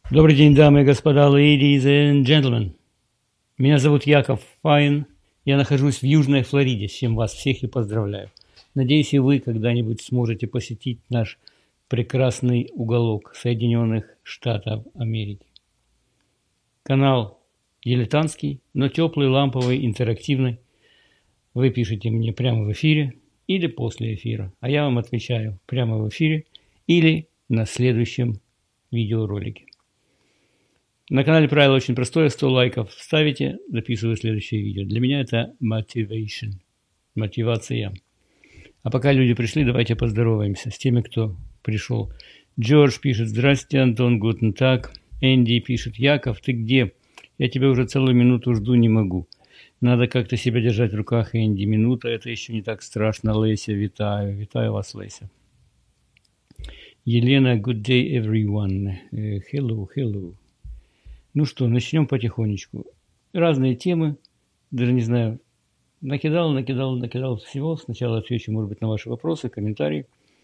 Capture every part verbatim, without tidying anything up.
Добрый день, дамы и господа, ladies and gentlemen. Меня зовут Яков Файн. Я нахожусь в Южной Флориде, с чем вас всех и поздравляю. Надеюсь, и вы когда-нибудь сможете посетить наш прекрасный уголок Соединенных Штатов Америки. Канал дилетантский, но теплый, ламповый, интерактивный. Вы пишете мне прямо в эфире или после эфира, а я вам отвечаю прямо в эфире или на следующем видеоролике. На канале правило очень простое, сто лайков ставите, записываю следующее видео. Для меня это motivation, мотивация. А пока люди пришли, давайте поздороваемся с теми, кто пришел. Джордж пишет: «Здрасте, Антон, гутен таг». Энди пишет: «Яков, ты где? Я тебя уже целую минуту жду, не могу». Надо как-то себя держать в руках, Энди. Минута – это еще не так страшно. Леся, витаю. Витаю вас, Леся. Елена, good day, everyone. Uh, hello, hello. Ну что, начнем потихонечку. Разные темы, даже не знаю, накидал, накидал, накидал всего. Сначала отвечу, может быть, на ваши вопросы, комментарии.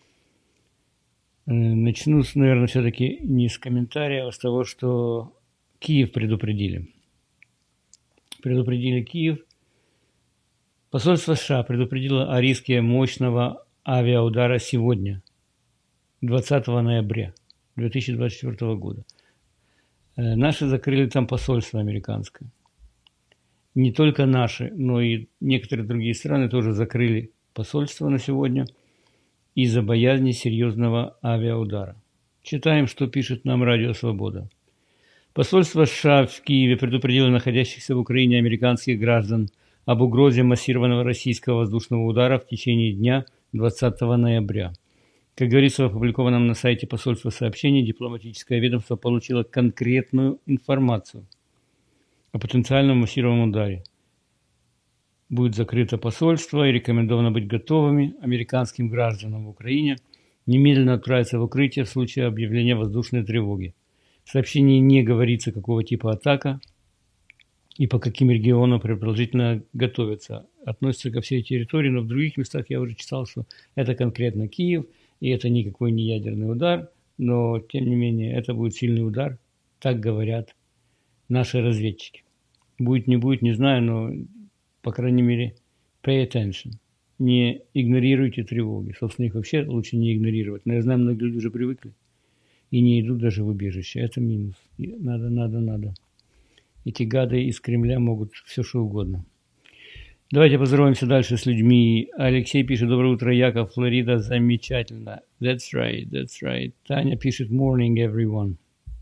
Начну, наверное, все-таки не с комментария, а с того, что Киев предупредили. Предупредили Киев. Посольство США предупредило о риске мощного авиаудара сегодня, двадцатого ноября две тысячи двадцать четвёртого года. Наши закрыли там посольство американское. Не только наши, но и некоторые другие страны тоже закрыли посольство на сегодня из-за боязни серьезного авиаудара. Читаем, что пишет нам Радио Свобода. Посольство США в Киеве предупредило находящихся в Украине американских граждан об угрозе массированного российского воздушного удара в течение дня двадцатого ноября. Как говорится в опубликованном на сайте посольства сообщении, дипломатическое ведомство получило конкретную информацию о потенциальном массированном ударе. Будет закрыто посольство и рекомендовано быть готовыми американским гражданам в Украине немедленно отправиться в укрытие в случае объявления воздушной тревоги. В сообщении не говорится, какого типа атака и по каким регионам предположительно готовятся. Относится ко всей территории, но в других местах я уже читал, что это конкретно Киев, и это никакой не ядерный удар, но, тем не менее, это будет сильный удар, так говорят наши разведчики. Будет, не будет, не знаю, но, по крайней мере, pay attention. Не игнорируйте тревоги. Собственно, их вообще лучше не игнорировать. Но я знаю, многие люди уже привыкли и не идут даже в убежище. Это минус. Надо, надо, надо. Эти гады из Кремля могут все что угодно. Давайте поздороваемся дальше с людьми. Алексей пишет: «Доброе утро, Яков, Флорида, замечательно». That's right, that's right. Таня пишет: «Morning, everyone».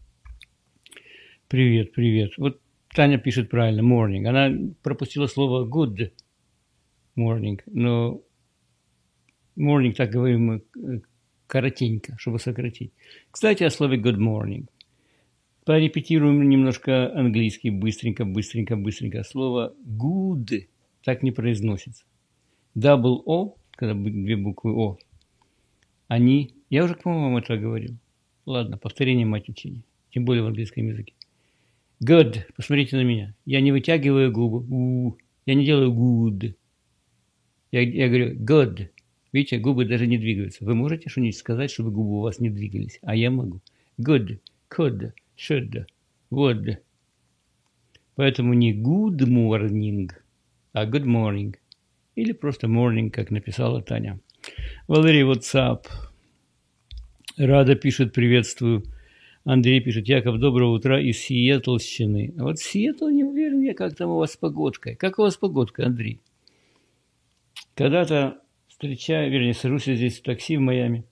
Привет, привет. Вот Таня пишет правильно, morning. Она пропустила слово good morning, но morning, так говорим мы, коротенько, чтобы сократить. Кстати, о слове good morning. Порепетируем немножко английский, быстренько, быстренько, быстренько. Слово good так не произносится. Double O, когда две буквы О, они... Я уже, по-моему, вам это говорил. Ладно, повторение мать учения. Тем более в английском языке. Good. Посмотрите на меня. Я не вытягиваю губы. У-у-у. Я не делаю good. Я, я говорю good. Видите, губы даже не двигаются. Вы можете что-нибудь сказать, чтобы губы у вас не двигались? А я могу. Good. Could. Should. Would. Поэтому не good morning, а good morning. Или просто morning, как написала Таня. Валерий, what's up? Рада пишет: «Приветствую». Андрей пишет: «Яков, доброго утра из Сиэтлщины». А вот Сиэтл не уверен я, как там у вас с погодкой. Как у вас погодка, Андрей? Когда-то встречаю, вернее, сажусь здесь в такси в Майами.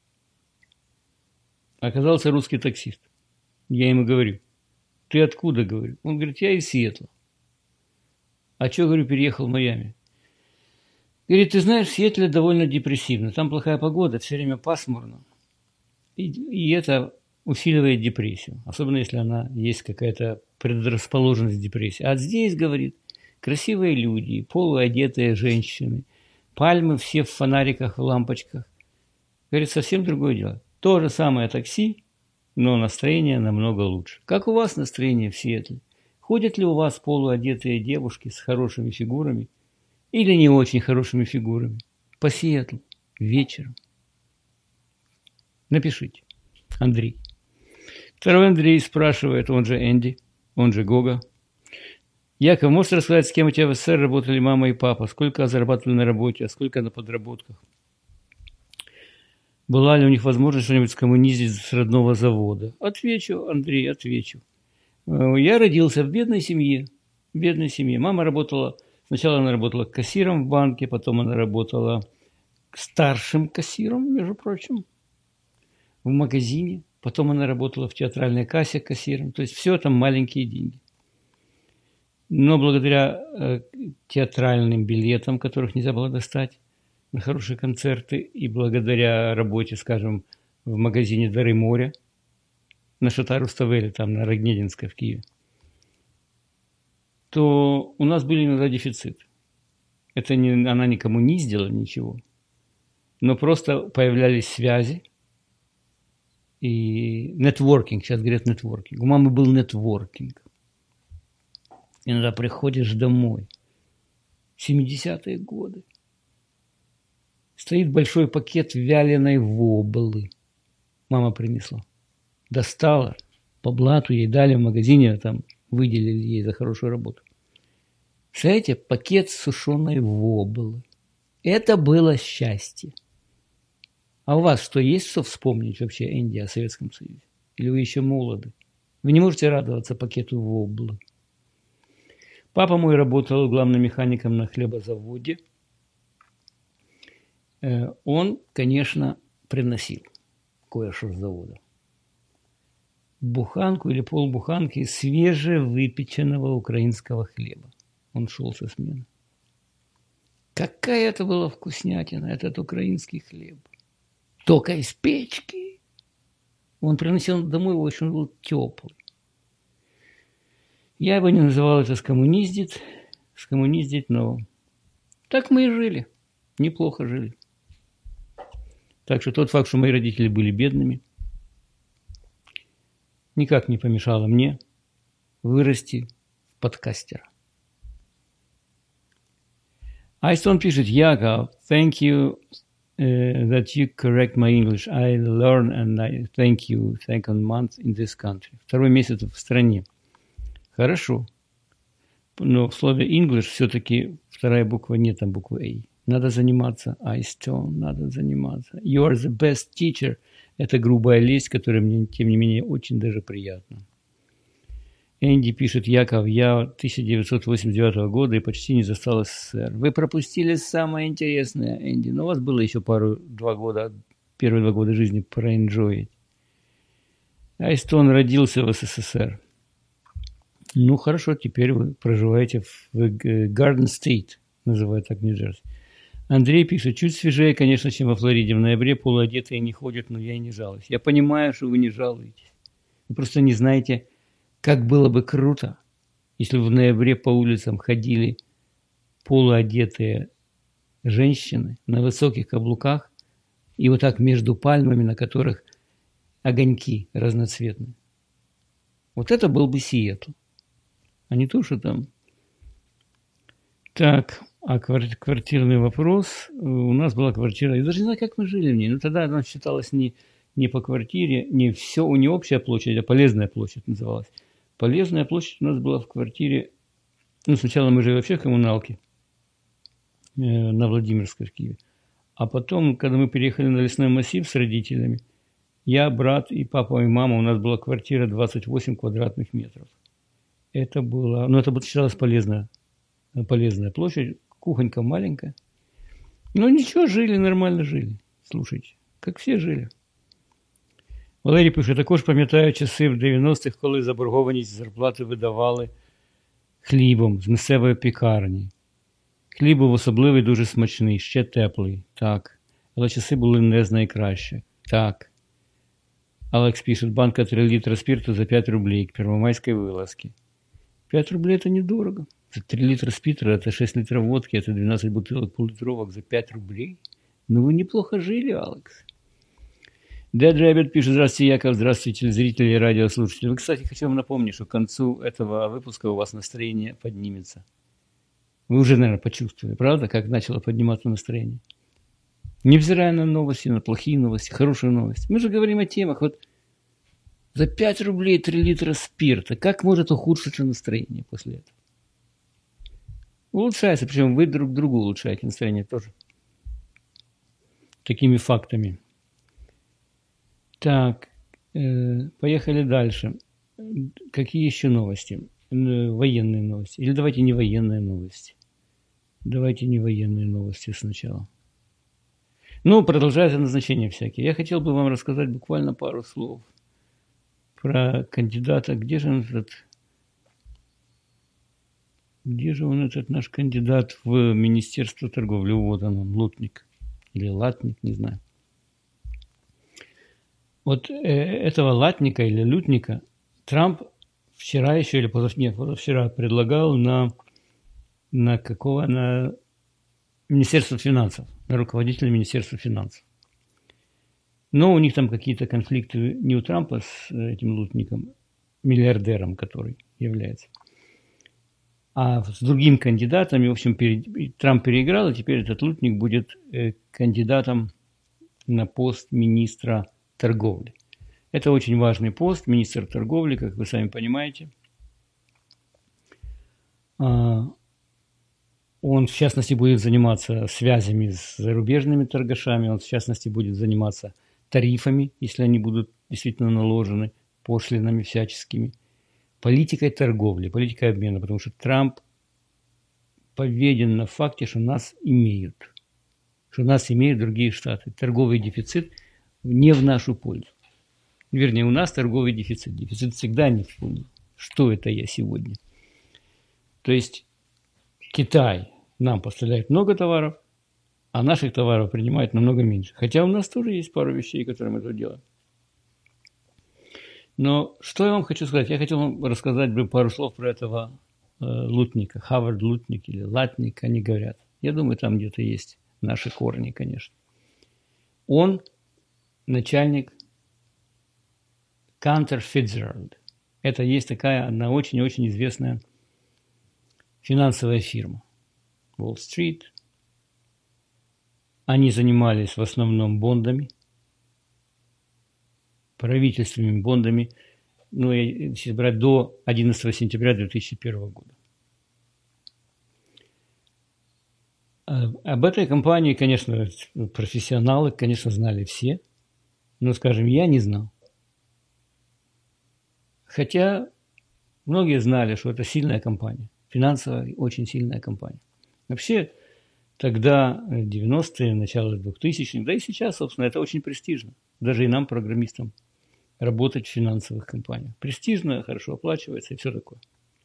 Оказался русский таксист. Я ему говорю: «Ты откуда?» говорю. Он говорит: «Я из Сиэтла». «А что, говорю, переехал в Майами?» Говорит: «Ты знаешь, в Сиэтле довольно депрессивно. Там плохая погода, все время пасмурно. И, и это усиливает депрессию. Особенно, если она есть какая-то предрасположенность к депрессии. А здесь, говорит, красивые люди, полуодетые женщины, пальмы все в фонариках, в лампочках. Говорит, совсем другое дело. То же самое такси, но настроение намного лучше. Как у вас настроение в Сиэтле? Ходят ли у вас полуодетые девушки с хорошими фигурами или не очень хорошими фигурами по Сиэтлу вечером? Напишите. Андрей. Второй Андрей спрашивает, он же Энди, он же Гога. Яков, можешь рассказать, с кем у тебя в СССР работали мама и папа? Сколько зарабатывали на работе, а сколько на подработках? Была ли у них возможность что-нибудь скоммуниздить с родного завода? Отвечу, Андрей, отвечу. Я родился в бедной семье. В бедной семье. Мама работала, сначала она работала кассиром в банке, потом она работала старшим кассиром, между прочим, в магазине. Потом она работала в театральной кассе кассиром. То есть все там маленькие деньги. Но благодаря э, театральным билетам, которых нельзя было достать на хорошие концерты, и благодаря работе, скажем, в магазине «Дары моря» на Шатару-Ставеле, там на Рогнединской в Киеве, то у нас были иногда дефициты. Это не, она никому не сделала ничего, но просто появлялись связи и нетворкинг, сейчас говорят нетворкинг. У мамы был нетворкинг. Иногда приходишь домой, семидесятые годы, стоит большой пакет вяленой воблы. Мама принесла. Достала, по блату ей дали в магазине, там выделили ей за хорошую работу. Представляете, пакет сушеной воблы. Это было счастье. А у вас что, есть что вспомнить вообще, Энди, о Советском Союзе? Или вы еще молоды? Вы не можете радоваться пакету воблы. Папа мой работал главным механиком на хлебозаводе. Он, конечно, приносил кое-что с завода. Буханку или полбуханки свежевыпеченного украинского хлеба. Он шел со смены. Какая это была вкуснятина, этот украинский хлеб. Только из печки. Он приносил домой, очень был теплый. Я бы не называл это скоммуниздить, скоммуниздить, но так мы и жили. Неплохо жили. Так что тот факт, что мои родители были бедными, никак не помешало мне вырасти в подкастера. Айстон пишет, Яков, thank you uh, that you correct my English. I learn and I thank you. Second month in this country. Второй месяц в стране. Хорошо. Но в слове English все-таки вторая буква нет, там буквы A. Надо заниматься. Айстон, надо заниматься. You are the best teacher. Это грубая лесть, которая мне, тем не менее, очень даже приятна. Энди пишет, Яков, я тысяча девятьсот восемьдесят девятого года и почти не застал СССР. Вы пропустили самое интересное, Энди. Но у вас было еще пару, два года, первые два года жизни проэнджоить. Айстон родился в СССР. Ну, хорошо, теперь вы проживаете в Garden State, называют так Нью-Джерси. Андрей пишет, чуть свежее, конечно, чем во Флориде. В ноябре полуодетые не ходят, но я и не жалуюсь. Я понимаю, что вы не жалуетесь. Вы просто не знаете, как было бы круто, если в ноябре по улицам ходили полуодетые женщины на высоких каблуках и вот так между пальмами, на которых огоньки разноцветные. Вот это был бы Сиэтл. А не то, что там. Так, а квартирный вопрос. У нас была квартира. Я даже не знаю, как мы жили в ней. Но тогда она считалась не, не по квартире, не все, не общая площадь, а полезная площадь называлась. Полезная площадь у нас была в квартире. Ну, сначала мы жили вообще в коммуналке э, на Владимирской в Киеве. А потом, когда мы переехали на лесной массив с родителями, я, брат и папа, и мама, у нас была квартира двадцать восемь квадратных метров. Это было, ну, это бы считалось полезная, полезная площадь, кухонька маленькая. Но ничего, жили, нормально жили. Слушайте, как все жили. Валерій пише, також пам'ятаю часи в дев'яностих, коли заборгованість зарплати видавали хлібом з місцевої пікарні. Хліб був особливий, дуже смачний, ще теплий, так. Але часи були не з найкращих, так. Алекс пишет, банка три литра спирта за пять рублей к первомайской вылазке. пять рублей это недорого. три литра спирта, это шесть литров водки, это двенадцать бутылок поллитровок за пять рублей. Ну вы неплохо жили, Алекс. Дед Рэббит пишет, здравствуйте, Яков, здравствуйте, телезрители и радиослушатели. Вы, кстати, хочу вам напомнить, что к концу этого выпуска у вас настроение поднимется. Вы уже, наверное, почувствовали, правда, как начало подниматься настроение? Невзирая на новости, на плохие новости, хорошие новости. Мы же говорим о темах. Вот За пять рублей три литра спирта. Как может ухудшиться настроение после этого? Улучшается, причем вы друг другу улучшаете настроение тоже. Такими фактами. Так, э, поехали дальше. Какие еще новости? Э, военные новости. Или давайте не военные новости. Давайте не военные новости сначала. Ну, продолжается назначение всякие. Я хотел бы вам рассказать буквально пару слов про кандидата. Где же он этот... Где же он, этот наш кандидат в Министерство торговли? Вот он, он, Лутник. Или Латник, не знаю. Вот э, этого Латника или Лютника Трамп вчера еще, или позавчера, нет, позавчера предлагал на, на какого? На Министерство финансов, на руководителя Министерства финансов. Но у них там какие-то конфликты не у Трампа с этим Лутником, миллиардером, который является, а с другим кандидатом. И, в общем, пере... Трамп переиграл, и теперь этот Лутник будет э, кандидатом на пост министра торговли. Это очень важный пост, министр торговли, как вы сами понимаете. Он, в частности, будет заниматься связями с зарубежными торгашами, он, в частности, будет заниматься тарифами, если они будут действительно наложены, пошлинами всяческими, политикой торговли, политикой обмена, потому что Трамп поведен на факте, что нас имеют, что нас имеют другие штаты. Торговый дефицит не в нашу пользу. Вернее, у нас торговый дефицит. Дефицит всегда не в пользу. Что это я сегодня? То есть Китай нам поставляет много товаров, а наших товаров принимает намного меньше. Хотя у нас тоже есть пару вещей, которые мы тут делаем. Но что я вам хочу сказать? Я хотел вам рассказать бы пару слов про этого э, Лутника. Хавард Лутник или Латник, они говорят. Я думаю, там где-то есть наши корни, конечно. Он начальник Кантер Фицджеральд. Это есть такая одна очень-очень известная финансовая фирма. Уолл-стрит. Они занимались в основном бондами, правительственными бондами, ну, если брать до одиннадцатого сентября две тысячи первого года. Об этой компании, конечно, профессионалы, конечно, знали все, но, скажем, я не знал. Хотя многие знали, что это сильная компания, финансовая очень сильная компания. Вообще, тогда, в девяностые, начало двухтысячных, да и сейчас, собственно, это очень престижно. Даже и нам, программистам, работать в финансовых компаниях. Престижно, хорошо оплачивается и все такое.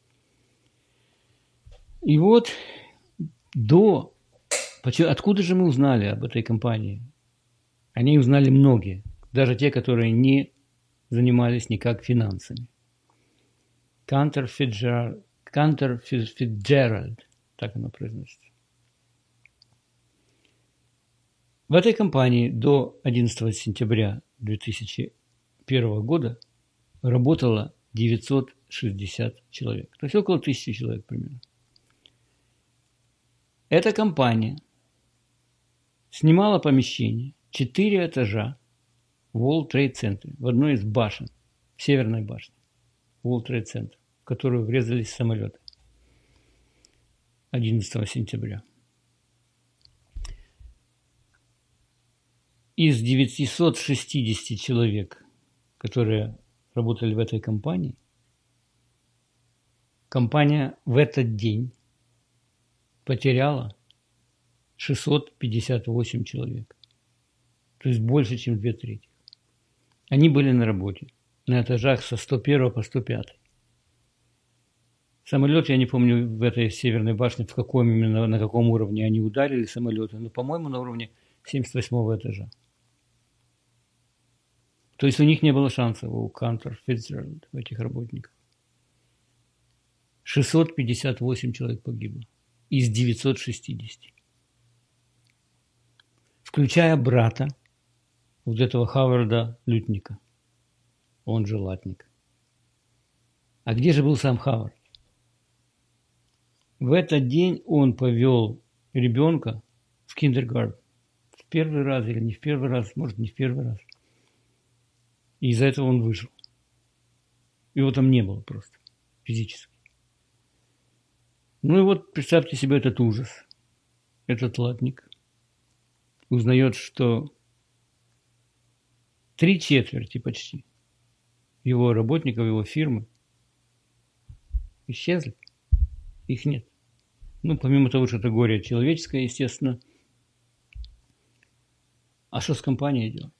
И вот до... Откуда же мы узнали об этой компании? Они узнали многие, даже те, которые не занимались никак финансами. Кантер Фицджеральд, Кантер Фицджеральд, так оно произносится. В этой компании до одиннадцатого сентября две тысячи первого года работало девятьсот шестьдесят человек. То есть около тысячи человек примерно. Эта компания снимала помещение, четыре этажа в World Trade Center, в одной из башен, в северной башне World Trade Center, в которую врезались самолеты одиннадцатого сентября. Из девятисот шестидесяти человек, которые работали в этой компании, компания в этот день потеряла шестьсот пятьдесят восемь человек. То есть больше, чем две трети. Они были на работе, на этажах со сто первого по сто пятый. Самолет, я не помню в этой северной башне, в каком именно, на каком уровне они ударили самолеты, но, по-моему, на уровне семьдесят восьмого этажа. То есть у них не было шансов, у Кантер Фицджеральд, у этих работников. шестьсот пятьдесят восемь человек погибло из девятисот шестидесяти. Включая брата вот этого Хаварда Лютника, он же Латник. А где же был сам Хавард? В этот день он повел ребенка в киндергартен. В первый раз или не в первый раз, может, не в первый раз. И из-за этого он выжил. Его там не было просто физически. Ну и вот представьте себе этот ужас. Этот латник узнает, что три четверти почти его работников, его фирмы исчезли. Их нет. Ну, помимо того, что это горе человеческое, естественно. А что с компанией делать?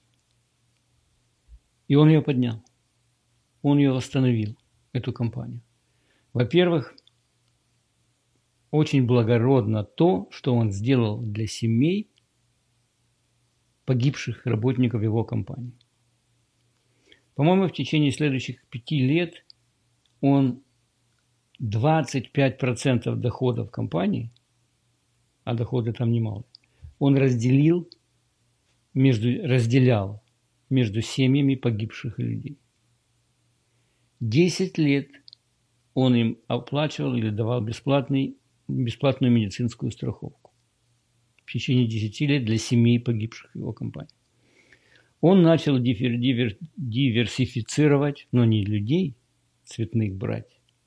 И он ее поднял. Он ее восстановил, эту компанию. Во-первых, очень благородно то, что он сделал для семей погибших работников его компании. По-моему, в течение следующих пяти лет он двадцать пять процентов доходов компании, а доходы там немало, он разделил между, разделял между семьями погибших людей. десять лет он им оплачивал или давал бесплатный, бесплатную медицинскую страховку. В течение десяти лет для семей погибших его компаний. Он начал дивер, дивер, диверсифицировать, но не людей цветных брать,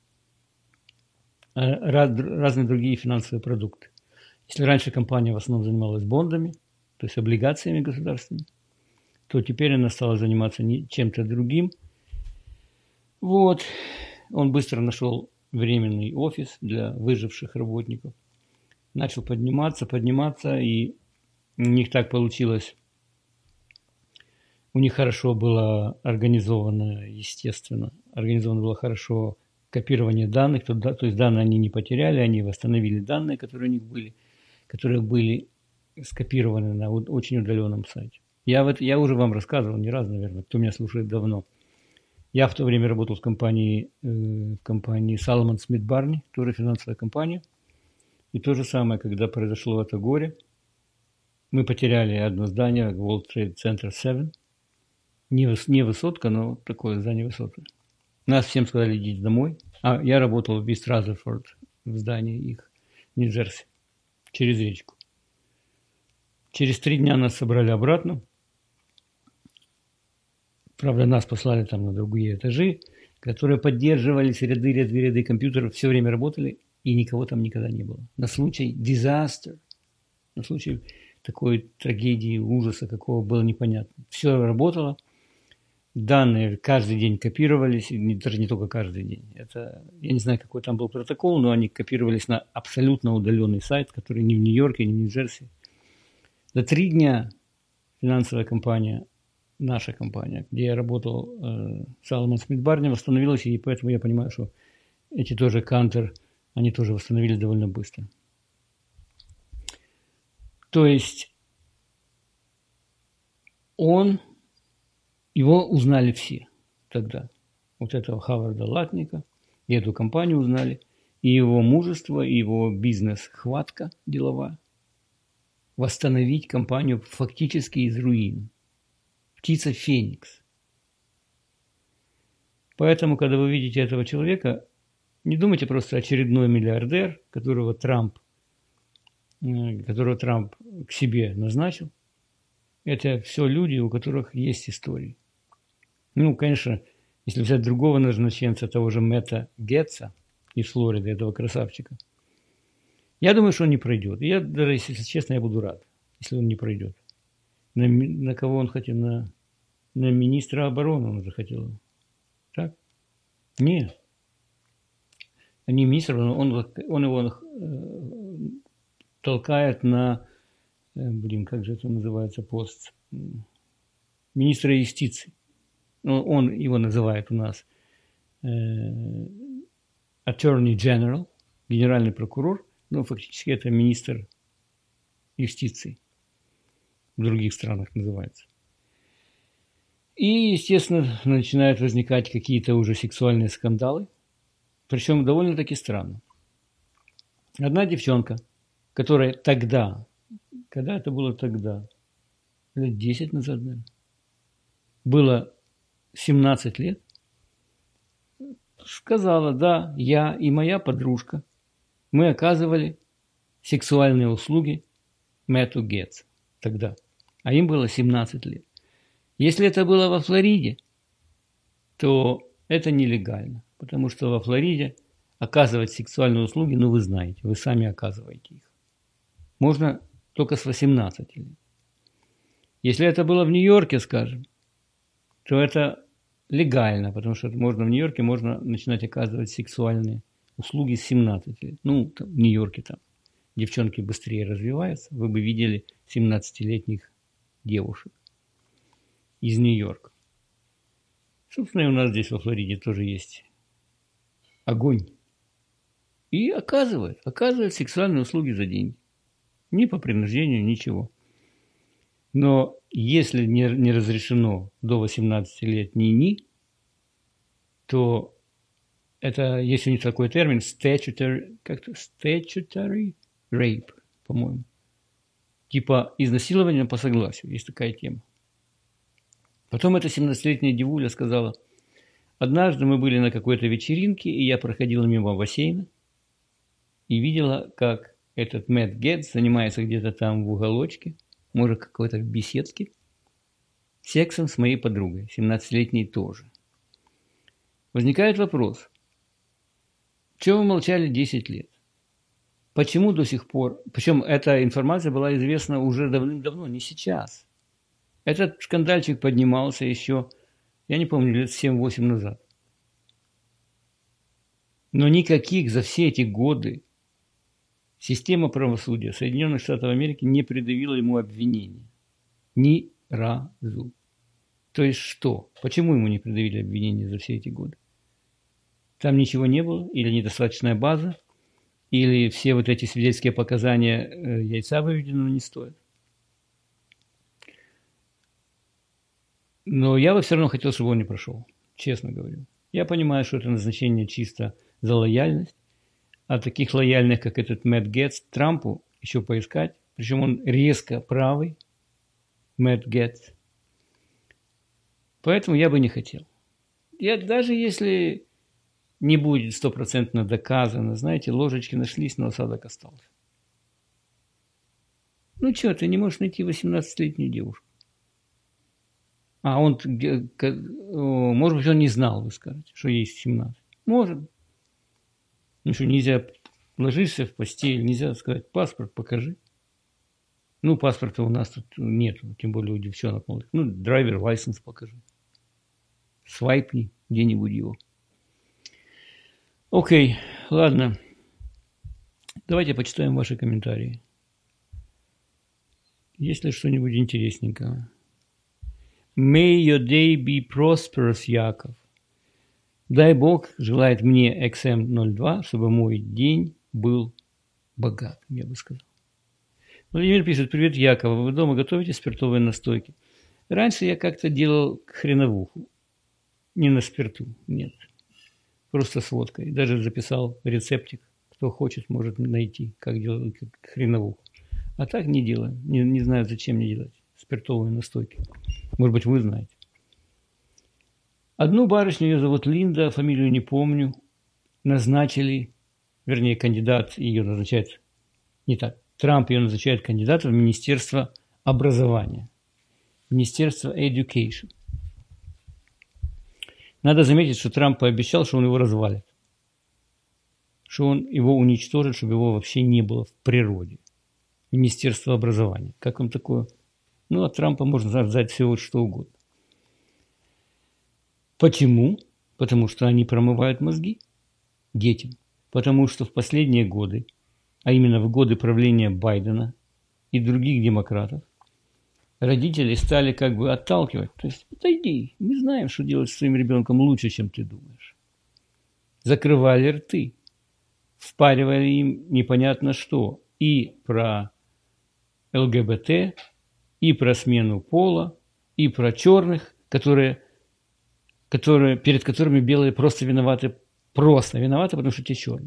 а раз, разные другие финансовые продукты. Если раньше компания в основном занималась бондами, то есть облигациями государственными, то теперь она стала заниматься чем-то другим. Вот. Он быстро нашел временный офис для выживших работников. Начал подниматься, подниматься, и у них так получилось. У них хорошо было организовано, естественно, организовано было хорошо копирование данных, то, то есть данные они не потеряли, они восстановили данные, которые у них были, которые были скопированы на очень удаленном сайте. Я, вот, я уже вам рассказывал не раз, наверное, кто меня слушает давно. Я в то время работал в компании, э, в компании Salomon Smith Barney, тоже финансовая компания. И то же самое, когда произошло это горе, мы потеряли одно здание, World Trade Center семь. Не, выс, не высотка, но такое здание высотное. Нас всем сказали, идите домой. А я работал в East Rutherford, в здании их, в Нью-Джерси, через речку. Через три дня нас собрали обратно. Правда, нас послали там на другие этажи, которые поддерживались, ряды, ряды, ряды компьютеров, все время работали, и никого там никогда не было. На случай disaster, на случай такой трагедии, ужаса, какого было непонятно. Все работало, данные каждый день копировались, даже не только каждый день. Это, я не знаю, какой там был протокол, но они копировались на абсолютно удаленный сайт, который ни в Нью-Йорке, ни в Нью-Джерси. За три дня финансовая компания, наша компания, где я работал, Salomon Smith Barney, восстановилась, и поэтому я понимаю, что эти тоже Кантер, они тоже восстановились довольно быстро. То есть он, его узнали все тогда. Вот этого Хаварда Латника, и эту компанию узнали, и его мужество, и его бизнес-хватка деловая. Восстановить компанию фактически из руин. Птица Феникс. Поэтому, когда вы видите этого человека, не думайте просто очередной миллиардер, которого Трамп, которого Трамп к себе назначил. Это все люди, у которых есть истории. Ну, конечно, если взять другого назначенца, того же Мэтта Гетца из Флориды, этого красавчика, я думаю, что он не пройдет. И я, даже если честно, я буду рад, если он не пройдет. На, на кого он хотел? На, на министра обороны он захотел. Так? Нет. Не министр, он, он его э, толкает на, э, блин, как же это называется, пост министра юстиции. Ну, он его называет у нас э, Attorney General, генеральный прокурор, но фактически это министр юстиции. В других странах называется. И, естественно, начинают возникать какие-то уже сексуальные скандалы. Причем довольно-таки странно. Одна девчонка, которая тогда, когда это было тогда, лет десять назад, наверное, было семнадцать лет, сказала, да, я и моя подружка, мы оказывали сексуальные услуги Мэтту Гетцу тогда, а им было семнадцать лет. Если это было во Флориде, то это нелегально, потому что во Флориде оказывать сексуальные услуги, ну вы знаете, вы сами оказываете их. Можно только с восемнадцати лет. Если это было в Нью-Йорке, скажем, то это легально, потому что можно в Нью-Йорке можно начинать оказывать сексуальные услуги с семнадцати лет. Ну, там, в Нью-Йорке там девчонки быстрее развиваются. Вы бы видели семнадцатилетних девушек из Нью-Йорка. Собственно, и у нас здесь во Флориде тоже есть огонь. И оказывает, оказывает сексуальные услуги за деньги. Ни по принуждению, ничего. Но если не, не разрешено до восемнадцати лет ни-ни, то это, есть у них такой термин, statutory, как-то statutory rape, по-моему. Типа изнасилование по согласию, есть такая тема. Потом эта семнадцатилетняя девуля сказала, однажды мы были на какой-то вечеринке, и я проходила мимо бассейна и видела, как этот Мэтт Гетц занимается где-то там в уголочке, может, какой-то в беседке, сексом с моей подругой, семнадцатилетней тоже. Возникает вопрос, чего вы молчали десять лет? Почему до сих пор? Причем эта информация была известна уже давным-давно, не сейчас. Этот скандальчик поднимался еще, я не помню, лет семь-восемь назад. Но никаких за все эти годы система правосудия Соединенных Штатов Америки не предъявила ему обвинения. Ни разу. То есть что? Почему ему не предъявили обвинения за все эти годы? Там ничего не было? Или недостаточная база? Или все вот эти свидетельские показания яйца выведенного не стоят? Но я бы все равно хотел, чтобы он не прошел. Честно говорю. Я понимаю, что это назначение чисто за лояльность. А таких лояльных, как этот Мэтт Гетц, Трампу еще поискать. Причем он резко правый, Мэтт Гетц. Поэтому я бы не хотел. Я, даже если не будет стопроцентно доказано, знаете, ложечки нашлись, но осадок остался. Ну что, ты не можешь найти восемнадцатилетнюю девушку? А он, может быть, он не знал, вы скажете, что ей семнадцать. Может. Ну что, нельзя, ложишься в постель, нельзя сказать, паспорт покажи. Ну, паспорта у нас тут нет, тем более у девчонок молодых. Ну, драйвер лайсенс покажи. Свайпни где-нибудь его. Окей, ладно. Давайте почитаем ваши комментарии. Есть ли что-нибудь интересненького? May your day be prosperous, Яков. Дай Бог желает мне икс эм ноль два, чтобы мой день был богатым, я бы сказал. Владимир пишет, привет, Яков, вы дома готовите спиртовые настойки? Раньше я как-то делал хреновуху. Не на спирту, нет. Просто с водкой. Даже записал рецептик. Кто хочет, может найти, как делать хреновуху. А так не делаю. Не, не знаю, зачем мне делать спиртовые настойки. Может быть, вы знаете. Одну барышню, ее зовут Линда, фамилию не помню, назначили, вернее, кандидат ее назначает, не так, Трамп ее назначает кандидатом в Министерство образования. Министерство Education. Надо заметить, что Трамп пообещал, что он его развалит. Что он его уничтожит, чтобы его вообще не было в природе. Министерство образования. Как вам такое? Ну, от Трампа можно ожидать всего что угодно. Почему? Потому что они промывают мозги детям. Потому что в последние годы, а именно в годы правления Байдена и других демократов, родители стали как бы отталкивать. То есть, отойди, мы знаем, что делать с своим ребенком лучше, чем ты думаешь. Закрывали рты, впаривали им непонятно что. И про эл гэ бэ тэ, и про смену пола, и про черных, которые, которые, перед которыми белые просто виноваты. Просто виноваты, потому что те черные.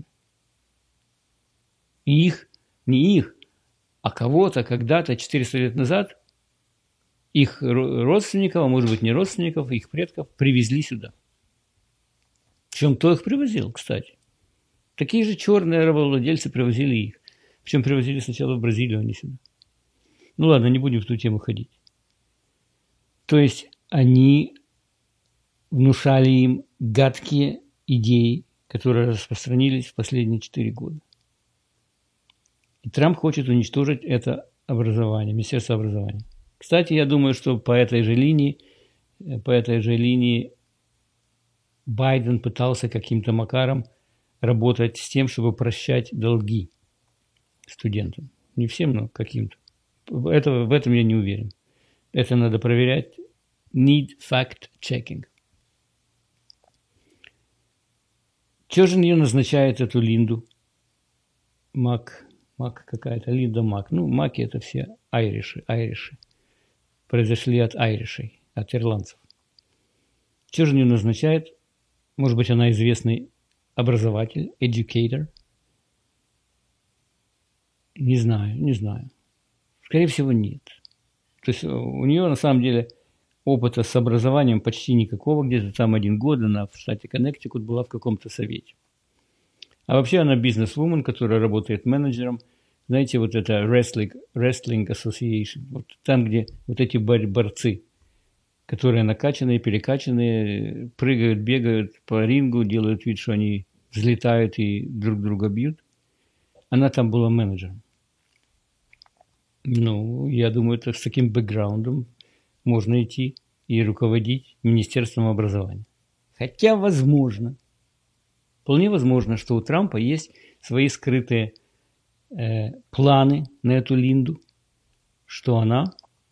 И их, не их, а кого-то когда-то, четыреста лет назад, их родственников, а может быть не родственников, их предков привезли сюда. Причем кто их привозил, кстати? Такие же черные рабовладельцы привозили их. Причем привозили сначала в Бразилию, а не сюда. Ну ладно, не будем в ту тему ходить. То есть они внушали им гадкие идеи, которые распространились в последние четыре года. И Трамп хочет уничтожить это образование, Министерство образования. Кстати, я думаю, что по этой же линии, по этой же линии Байден пытался каким-то макаром работать с тем, чтобы прощать долги студентам. Не всем, но каким-то. Это, в этом я не уверен. Это надо проверять. Need fact-checking. Чего же ее назначает, эту Линду? Мак, Мак какая-то, Линда Мак. Ну, Маки это все айриши, айриши. Произошли от айришей, от ирландцев. Чего же ее назначает? Может быть, она известный образователь, educator? Не знаю, не знаю. Скорее всего, нет. То есть у нее на самом деле опыта с образованием почти никакого. Где-то там один год она в штате Коннектикут была в каком-то совете. А вообще она бизнес-вумен, которая работает менеджером. Знаете, вот это wrestling, wrestling association. Вот там, где вот эти борцы, которые накачанные, перекачанные, прыгают, бегают по рингу, делают вид, что они взлетают и друг друга бьют. Она там была менеджером. Ну, я думаю, это с таким бэкграундом можно идти и руководить Министерством образования. Хотя, возможно, вполне возможно, что у Трампа есть свои скрытые э, планы на эту Линду, что она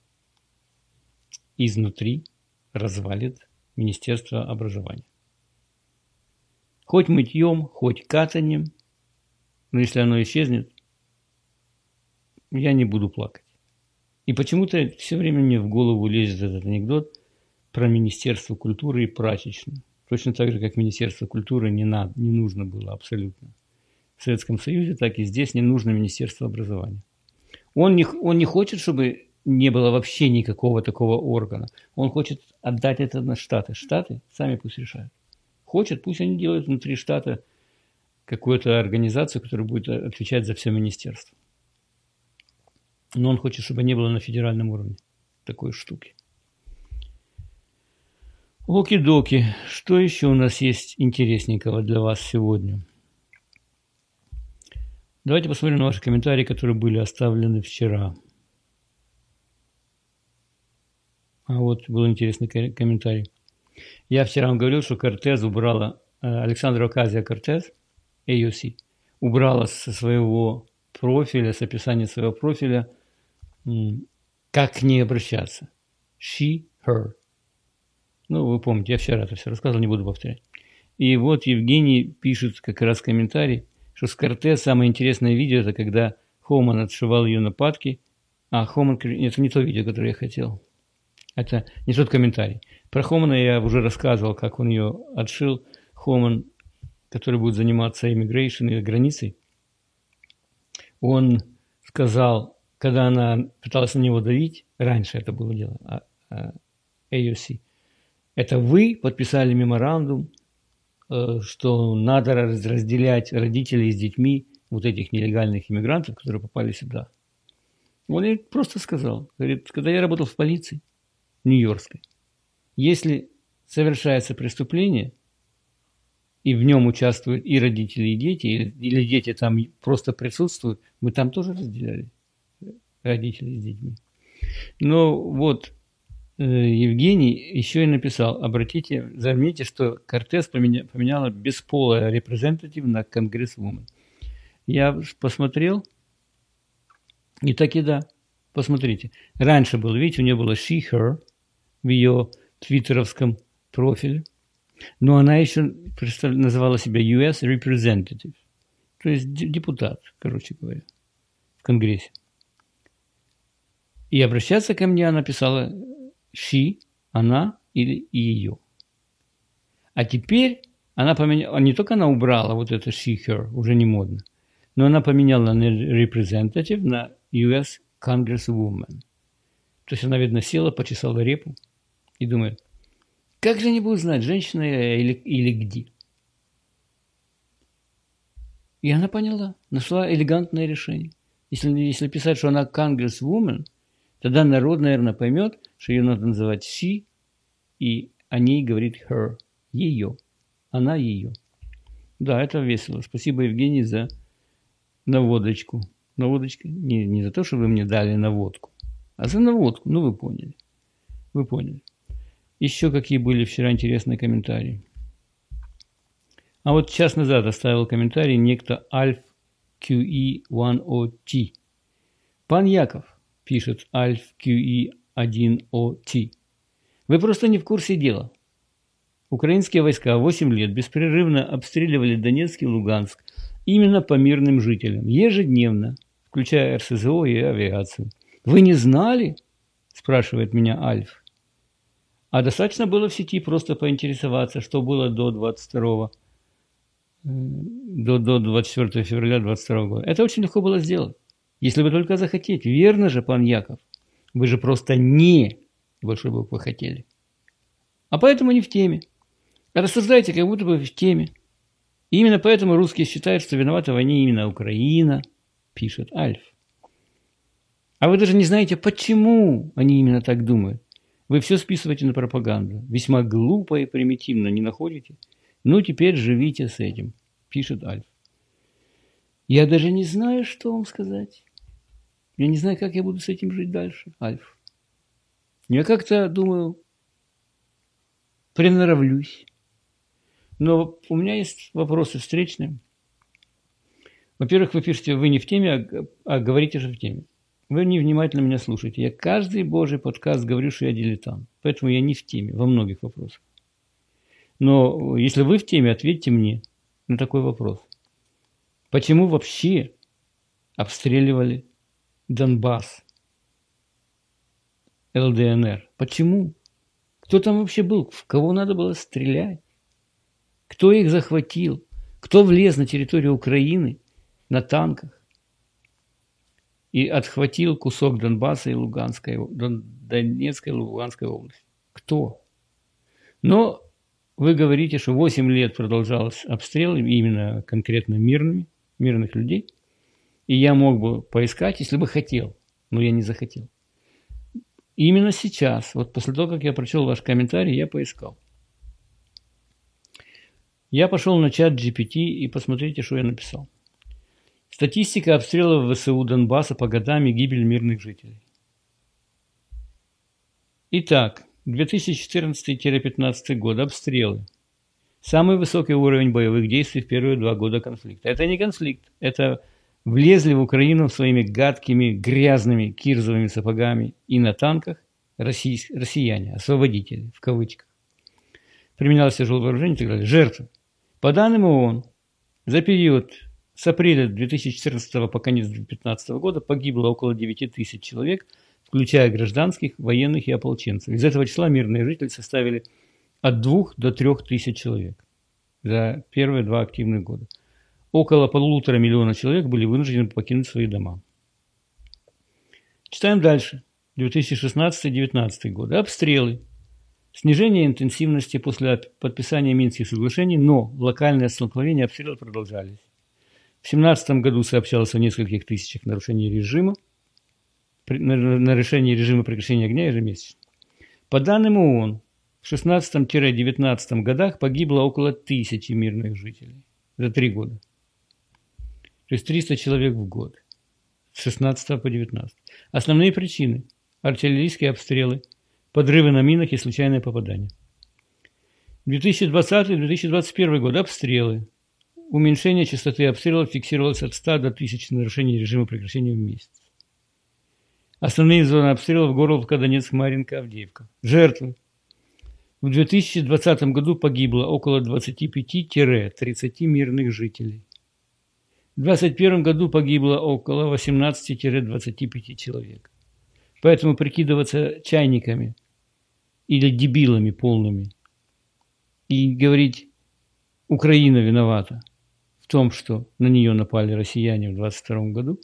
изнутри развалит Министерство образования. Хоть мытьем, хоть катанием, но если оно исчезнет, я не буду плакать. И почему-то все время мне в голову лезет этот анекдот про Министерство культуры и прачечную. Точно так же, как Министерство культуры не, надо, не нужно было абсолютно. В Советском Союзе, так и здесь не нужно Министерство образования. Он не, он не хочет, чтобы не было вообще никакого такого органа. Он хочет отдать это на Штаты. Штаты сами пусть решают. Хочет, пусть они делают внутри штата какую-то организацию, которая будет отвечать за все министерство. Но он хочет, чтобы не было на федеральном уровне такой штуки. Оки-доки. Что еще у нас есть интересненького для вас сегодня? Давайте посмотрим на ваши комментарии, которые были оставлены вчера. А вот был интересный комментарий. Я вчера вам говорил, что Кортес убрала, Александра Оказио-Кортес, эй ю си, убрала со своего профиля, с описания своего профиля, как к ней обращаться. She, her. Ну, вы помните, я вчера это все рассказывал, не буду повторять. И вот Евгений пишет как раз комментарий, что с Кортес самое интересное видео, это когда Хоуман отшивал ее нападки. А, Хоуман, нет, это не то видео, которое я хотел. Это не тот комментарий. Про Хоумана я уже рассказывал, как он ее отшил. Хоуман, который будет заниматься immigration и границей, он сказал, когда она пыталась на него давить, раньше это было дело, а, а, эй ю си, это вы подписали меморандум, э, что надо разделять родителей с детьми вот этих нелегальных иммигрантов, которые попали сюда. Он ей просто сказал, говорит, когда я работал в полиции нью-йоркской, если совершается преступление, и в нем участвуют и родители, и дети, или, или дети там просто присутствуют, мы там тоже разделяли родителей с детьми. Но вот э, Евгений еще и написал, обратите, заметьте, что Кортес поменя, поменяла бесполая репрезентатив на конгрессвумен. Я посмотрел, и так и да, посмотрите. Раньше было, видите, у нее было she, her в ее твиттеровском профиле, но она еще называла себя ю эс representative, то есть депутат, короче говоря, в Конгрессе. И обращаться ко мне она писала she, она или ее. А теперь она поменяла, не только она убрала вот это she, her, уже не модно, но она поменяла на representative на ю эс Congresswoman. То есть она, видно, села, почесала репу и думает, как же не буду знать, женщина я или, или где. И она поняла, нашла элегантное решение. Если, если писать, что она Congresswoman, тогда народ, наверное, поймет, что ее надо называть she, и о ней говорит her, ее, она ее. Да, это весело. Спасибо, Евгений, за наводочку. Наводочка не, не за то, что вы мне дали наводку, а за наводку. Ну, вы поняли. Вы поняли. Еще какие были вчера интересные комментарии. А вот час назад оставил комментарий некто Альф кью и один ти. Пан Яков, пишет Альф кью и один ти. Вы просто не в курсе дела. Украинские войска восемь лет беспрерывно обстреливали Донецк и Луганск именно по мирным жителям, ежедневно, включая эр эс зэ о и авиацию. Вы не знали? Спрашивает меня Альф. А достаточно было в сети просто поинтересоваться, что было до двадцать второго, до, до двадцать четвёртого февраля двадцать второго года. Это очень легко было сделать, если вы только захотите. Верно же, пан Яков? Вы же просто не большой бы вы хотели. А поэтому не в теме. Рассуждайте, как будто бы в теме. И именно поэтому русские считают, что виновата в войне именно Украина, пишет Альф. А вы даже не знаете, почему они именно так думают. Вы все списываете на пропаганду. Весьма глупо и примитивно, не находите? Ну, теперь живите с этим, пишет Альф. Я даже не знаю, что вам сказать. Я не знаю, как я буду с этим жить дальше, Альф. Я как-то думаю, приноровлюсь. Но у меня есть вопросы встречные. Во-первых, вы пишете, вы не в теме, а, а говорите же в теме. Вы невнимательно меня слушаете. Я каждый божий подкаст говорю, что я дилетант. Поэтому я не в теме во многих вопросах. Но если вы в теме, ответьте мне на такой вопрос. Почему вообще обстреливали Донбасс, эл дэ эн эр? Почему? Кто там вообще был? В кого надо было стрелять? Кто их захватил? Кто влез на территорию Украины на танках и отхватил кусок Донбасса и Луганской, Донецкой и Луганской области? Кто? Но вы говорите, что восемь лет продолжался обстрел именно конкретно мирными, мирных людей. И я мог бы поискать, если бы хотел, но я не захотел. Именно сейчас, вот после того, как я прочел ваш комментарий, я поискал. Я пошел на чат джи пи ти и посмотрите, что я написал. Статистика обстрелов вэ эс у Донбасса по годам и гибель мирных жителей. Итак, две тысячи четырнадцатый — две тысячи пятнадцатый год. Обстрелы. Самый высокий уровень боевых действий в первые два года конфликта. Это не конфликт. Это влезли в Украину своими гадкими, грязными кирзовыми сапогами и на танках россияне, освободители, в кавычках. Применялось тяжелое вооружение и так далее. Жертвы. По данным ООН, за период с апреля две тысячи четырнадцатого по конец две тысячи пятнадцатого года погибло около девяти тысяч человек, включая гражданских, военных и ополченцев. Из этого числа мирные жители составили от двух до трех тысяч человек за первые два активных года. Около полутора миллиона человек были вынуждены покинуть свои дома. Читаем дальше. две тысячи шестнадцатый — две тысячи девятнадцатый годы. Обстрелы. Снижение интенсивности после подписания Минских соглашений, но локальные столкновения, обстрелы продолжались. В две тысячи семнадцатом году сообщалось о нескольких тысячах нарушений режима, нарушений режима прекращения огня ежемесячно. По данным ООН, в шестнадцатом — девятнадцатом годах погибло около тысячи мирных жителей за три года. То есть триста человек в год. С шестнадцатого по девятнадцатый. Основные причины – артиллерийские обстрелы, подрывы на минах и случайные попадания. две тысячи двадцатый — две тысячи двадцать первый год. Обстрелы. Уменьшение частоты обстрелов фиксировалось от ста до тысячи нарушений режима прекращения в месяц. Основные зоны обстрелов – Горловка, Донецк, Марьинка, Авдеевка. Жертвы. В две тысячи двадцатом году погибло около двадцати пяти — тридцати мирных жителей. В две тысячи двадцать первом году погибло около восемнадцати — двадцати пяти человек. Поэтому прикидываться чайниками или дебилами полными и говорить, Украина виновата в том, что на нее напали россияне в двадцать втором году,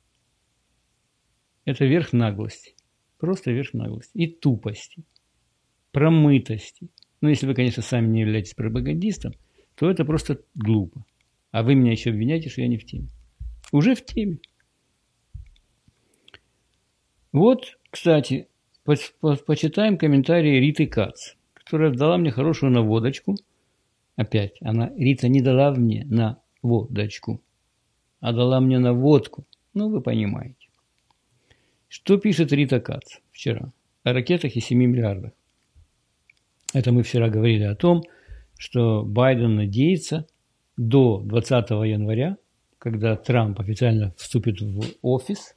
это верх наглости. Просто верх наглости. И тупости. Промытости. Ну, если вы, конечно, сами не являетесь пропагандистом, то это просто глупо. А вы меня еще обвиняете, что я не в теме. Уже в теме. Вот, кстати, по по почитаем комментарии Риты Кац, которая дала мне хорошую наводочку. Опять, она, Рита, не дала мне наводочку, а дала мне наводку. Ну, вы понимаете. Что пишет Рита Кац вчера? О ракетах и семи миллиардах. Это мы вчера говорили о том, что Байден надеется до двадцатого января, когда Трамп официально вступит в офис,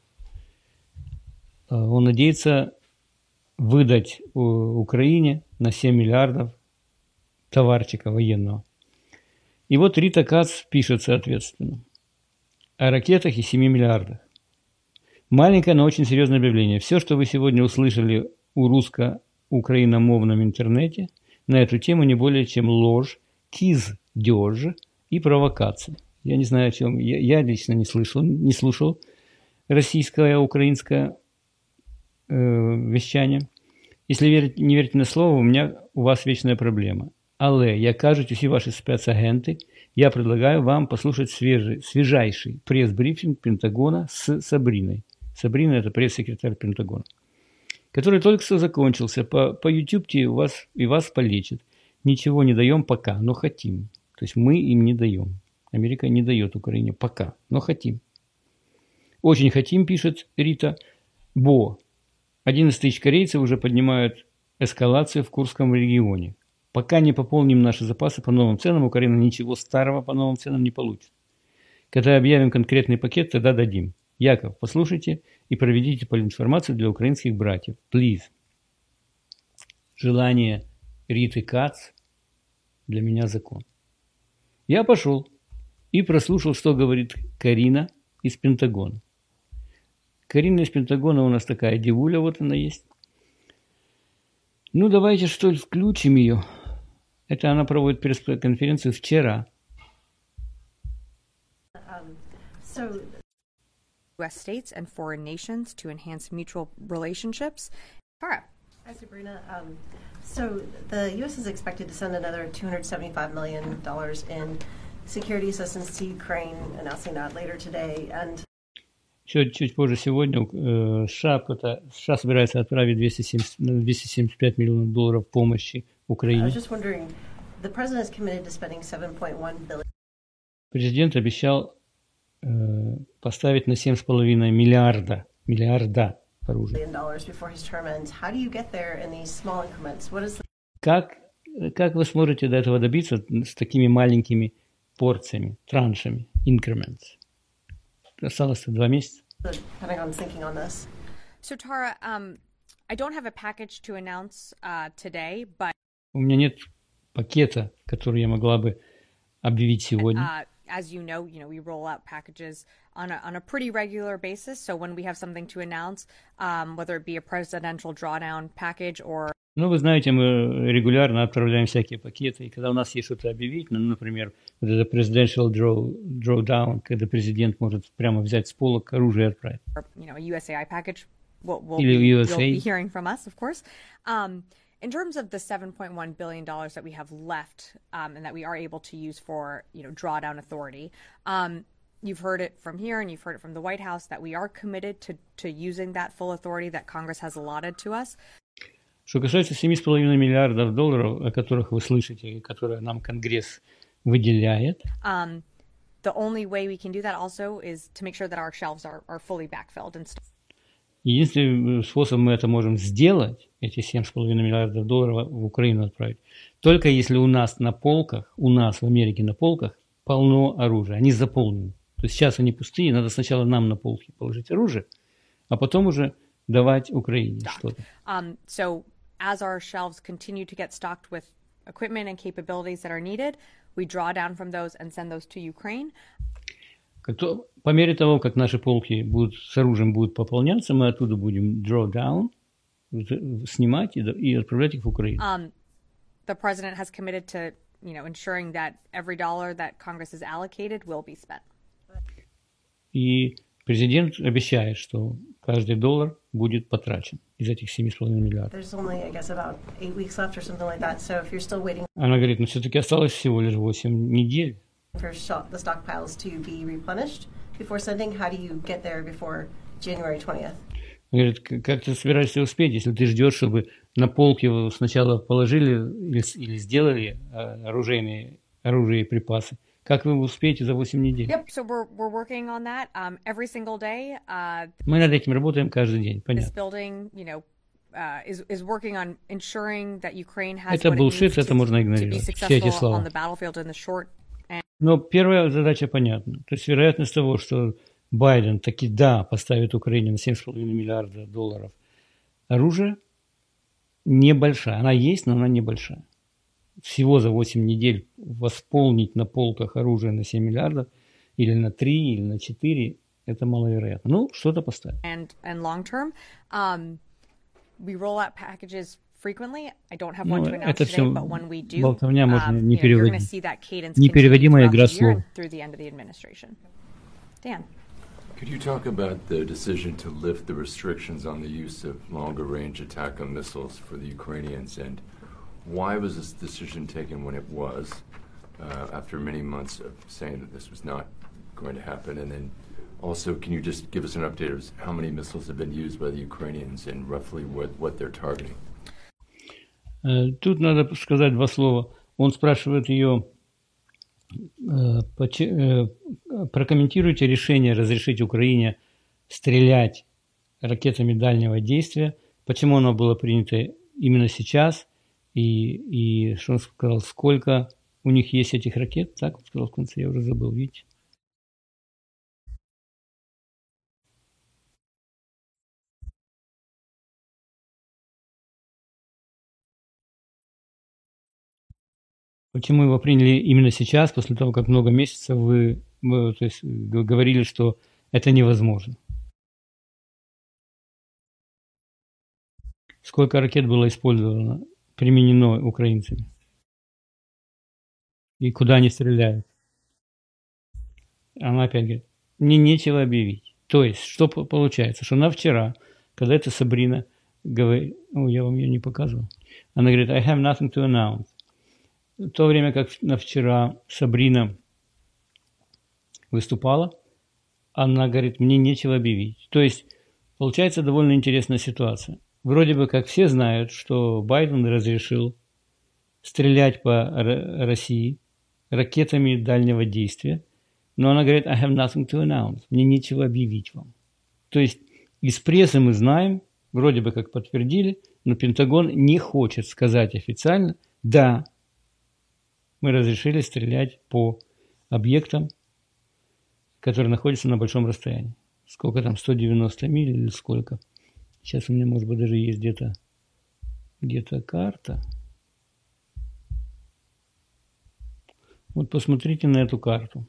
он надеется выдать Украине на семь миллиардов товарчика военного. И вот Рита Кац пишет, соответственно, о ракетах и семи миллиардах. Маленькое, но очень серьезное объявление. Все, что вы сегодня услышали у русско-украиномовном интернете на эту тему, не более чем ложь, киздёж и провокация. Я не знаю, о чем. Я, я лично не слышал, не слушал российское, украинское э, вещание. Если верить, не верите на слово, у меня у вас вечная проблема. Але, як кажуть усі ваші спецагенти, я предлагаю вам послушать свежий, свежайший пресс-брифинг Пентагона с Сабриной. Сабрина – это пресс-секретарь Пентагона, который только что закончился. По, по YouTube у вас, и вас полечит. Ничего не даем пока, но хотим. То есть мы им не даем. Америка не дает Украине пока, но хотим. Очень хотим, пишет Рита, бо одиннадцать тысяч корейцев уже поднимают эскалацию в Курском регионе. Пока не пополним наши запасы по новым ценам, Украина ничего старого по новым ценам не получит. Когда объявим конкретный пакет, тогда дадим. Яков, послушайте и проведите полинформацию для украинских братьев. Please. Желание Риты Кац для меня закон. Я пошел и прослушал, что говорит Карина из Пентагона. Карина из Пентагона у нас такая девуля, вот она есть. Ну, давайте, что ли, включим ее. Это она проводит пресс-конференцию вчера. Um, so... U S states and foreign nations to enhance mutual relationships. Tara. Hi, Sabrina. Um, so the U S is expected to send another two hundred seventy-five million dollars in security assistance to Ukraine, announcing that later today. And Чуть, чуть позже сегодня э, США, США собирается отправить двести семьдесят пять миллионов долларов помощи Украине. Президент обещал э, поставить на семь с половиной миллиарда, миллиарда оружия. Как, как вы сможете до этого добиться с такими маленькими порциями, траншами, increments? Осталось два месяца. So Tara, um, I don't have a package to announce uh, today, but у меня нет пакета, который я могла бы объявить сегодня. Uh, as you know, you know, we roll out packages on a on a pretty regular basis. So when we have something to announce, um, whether it be a presidential drawdown package or Ну, вы знаете, мы регулярно отправляем всякие пакеты, и когда у нас есть что-то объявить, ну, например, вот это presidential draw, drawdown, когда президент может прямо взять с полок оружие и отправить. You know, a U S A I package, we'll, we'll, Или be, ю эс эй. you'll be hearing from us, of course. Um, in terms of the seven point one billion dollars that we have left um, and that we are able to use for, you know, drawdown authority, um, you've heard it from here and you've heard it from the White House that we are committed to, to using that full authority that Congress has allotted to us. Что касается семи с половиной миллиардов долларов, о которых вы слышите, которые нам Конгресс выделяет, um, the only way we can do that also is to make sure that our shelves are, are fully backfilled and stuff. Единственный способ мы это можем сделать, эти семь с половиной миллиардов долларов в Украину отправить, только если у нас на полках, у нас в Америке на полках полно оружия, они заполнены. То есть сейчас они пустые, надо сначала нам на полки положить оружие, а потом уже давать Украине что-то. Um, so as our shelves continue to get stocked with equipment and capabilities that are needed, we draw down from those and send those to Ukraine. Как-то, по мере того, как наши полки будут, с оружием будут пополняться, мы оттуда будем draw down, снимать и, и отправлять их в Украину. Um, the president has committed to, you know, ensuring that every dollar that Congress has allocated will be spent. И президент обещает, что каждый доллар будет потрачен из этих семи с половиной миллиардов. Она говорит, ну все-таки осталось всего лишь восемь недель. Говорит, как ты собираешься успеть, если ты ждешь, чтобы на полки его сначала положили или, или сделали оружейные, оружие и припасы. Как вы успеете за восемь недель? Yep, so we're, we're working on that um, every single day. Uh, Мы над этим работаем каждый день, this понятно. building, you know, uh, is, is working on ensuring that Ukraine has Это what it needs bullshit, это to, можно to be игнорировать. Все эти successful слова. on the battlefield in the short and Но первая задача понятна. То есть вероятность того, что Байден таки да поставит Украине на семь с половиной миллиарда долларов оружия, небольшая. Она есть, но она небольшая. Всего за восемь недель восполнить на полках оружие на семь миллиардов или на три, или на четыре, это маловероятно. Ну, что-то поставить. and, and long term. Um, we roll out packages frequently. I don't have one Ну, to announce это today, всё but when we do, болтовня, можно um, не you know, you're going to переводить. see that cadence Непереводимая continue игра throughout the year слов. and through the end of the administration. Dan. Could you talk about the decision to lift the restrictions on the use of longer-range ATACMS missiles for the Ukrainians, and why was this decision taken when it was, uh, after many months of saying that this was not going to happen? And then also, can you just give us an update of how many missiles have been used by the Ukrainians and roughly what, what they're targeting? Тут надо сказать два слова. Он спрашивает ее, прокомментируйте решение разрешить Украине стрелять ракетами дальнего действия, почему оно было принято именно сейчас, и, и что он сказал, сколько у них есть этих ракет, так он сказал в конце, я уже забыл, видите. Почему его приняли именно сейчас, после того, как много месяцев вы, вы то есть, говорили, что это невозможно? Сколько ракет было использовано, применено украинцами? И куда они стреляют? Она опять говорит, мне нечего объявить. То есть, что получается? Что она вчера, когда эта Сабрина говорит, о, я вам ее не показывал, она говорит, I have nothing to announce. В то время как на вчера Сабрина выступала, она говорит, мне нечего объявить. То есть, получается довольно интересная ситуация. Вроде бы как все знают, что Байден разрешил стрелять по России ракетами дальнего действия, но она говорит, I have nothing to announce. Мне нечего объявить вам. То есть, из прессы мы знаем, вроде бы как подтвердили, но Пентагон не хочет сказать официально, да, мы разрешили стрелять по объектам, которые находятся на большом расстоянии. Сколько там, сто девяносто миль или сколько? Сейчас у меня, может быть, даже есть где-то где-то карта. Вот посмотрите на эту карту.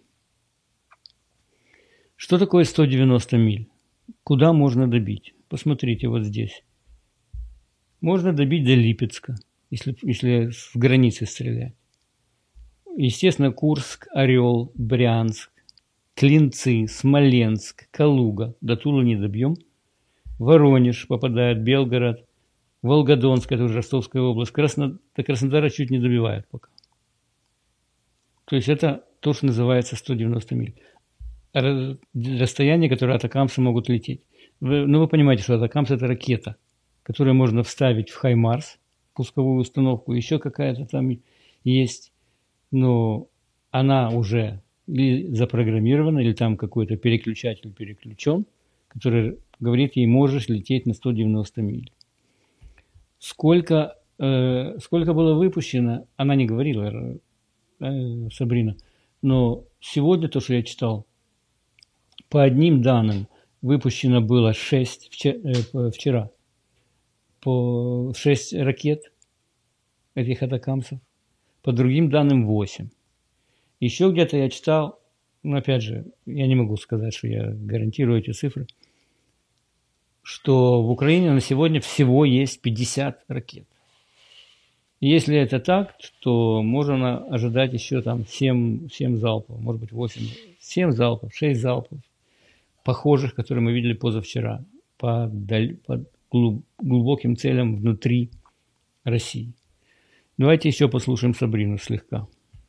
Что такое сто девяносто миль? Куда можно добить? Посмотрите вот здесь. Можно добить до Липецка, если, если с границы стрелять. Естественно, Курск, Орел, Брянск, Клинцы, Смоленск, Калуга. До Тула не добьем. Воронеж попадает, Белгород, Волгодонск, это уже Ростовская область. Красно... До Краснодара чуть не добивает пока. То есть это то, что называется сто девяносто миль. Расстояние, которое атакамсы могут лететь. Вы, ну, вы понимаете, что атакамс – это ракета, которую можно вставить в Хаймарс, пусковую установку, еще какая-то там есть. Но она уже или запрограммирована, или там какой-то переключатель переключен, который говорит ей, можешь лететь на сто девяносто миль. Сколько, э, сколько было выпущено, она не говорила, э, Сабрина, но сегодня то, что я читал, по одним данным выпущено было шесть вчера, по шесть ракет этих атакамсов, по другим данным восемь. Еще где-то я читал, но опять же, я не могу сказать, что я гарантирую эти цифры, что в Украине на сегодня всего есть пятьдесят ракет. И если это так, то можно ожидать еще там семь, семь залпов, может быть восемь, семь залпов, шесть залпов, похожих, которые мы видели позавчера, по, даль, по глубоким целям внутри России. Давайте еще послушаем Сабрину слегка.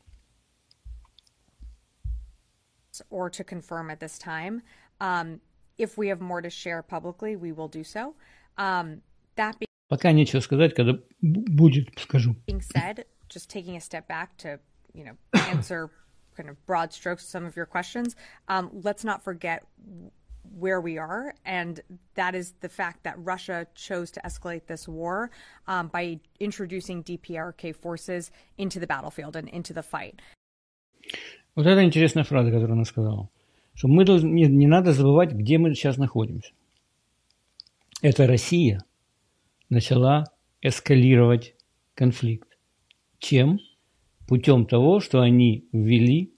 Or to confirm at this time. Um, if we have more to share publicly, we will do so. Um, that being Пока нечего сказать, когда б- будет, скажу. Being said, just taking a step back to, you know, answer kind of broad strokes some of your questions, um, let's not forget where we are, and that is the fact that Russia chose to escalate this war um, by introducing D P R K forces into the battlefield and into the fight. Вот это интересная фраза, которую она сказала. Что мы должны, не, не надо забывать, где мы сейчас находимся. Это Россия начала эскалировать конфликт. Чем? Путем того, что они ввели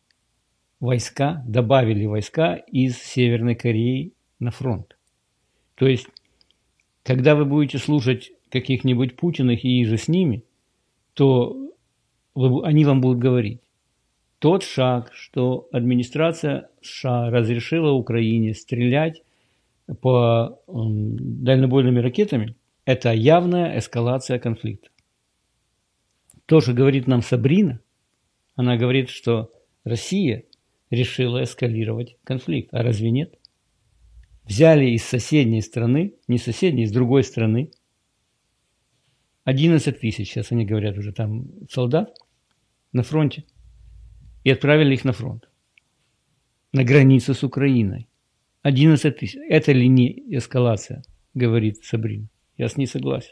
войска, добавили войска из Северной Кореи на фронт. То есть, когда вы будете слушать каких-нибудь Путиных и же с ними, то вы, они вам будут говорить, тот шаг, что администрация США разрешила Украине стрелять по э, дальнобойными ракетами, это явная эскалация конфликта. То, что говорит нам Сабрина, она говорит, что Россия решила эскалировать конфликт. А разве нет? Взяли из соседней страны, не соседней, из другой страны, одиннадцать тысяч, сейчас они говорят уже там, солдат на фронте, и отправили их на фронт, на границу с Украиной. одиннадцать тысяч. Это ли не эскалация, говорит Сабрина? Я с ней согласен.